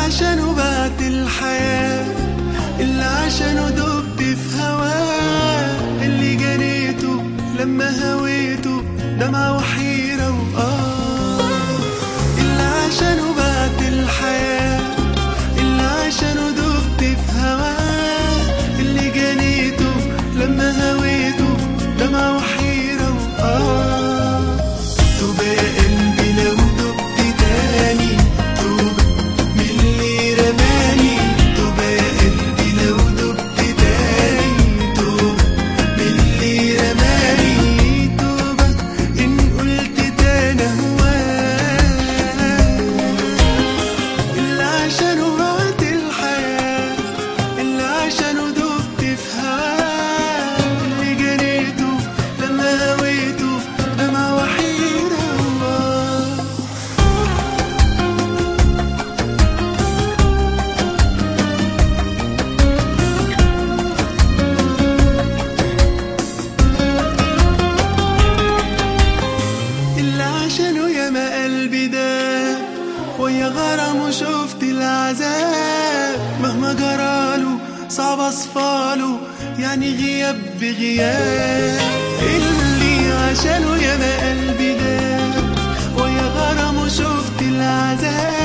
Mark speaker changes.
Speaker 1: عشانه بعت الحياة، اللي عشانه دبت في هواه، اللي جريته لما هويته دمعة وحيرة اللي عشانه بعت الحياة، اللي عشانه دبت في هواه، اللي جريته لما هويته دمعة وحيرة توبة يا قلبي لو دبت تاني، توبة من اللي رماني، توبة يا قلبي لو دبت تاني، توبة من اللي رماني، توبة إن قلت تاني هواه، اللي عشانه بعت الحياة، اللي عشانه دبت في هواه، اللي جريته لما هويته دمعة وحيرة اللي عشانه ياما قلبي ده ويا غرامه شفت العذاب، مهما جراله صعب اصفاله يعني غياب بغياب، اللي عشانه ياما قلبي ده ويا غرامه شفت العذاب،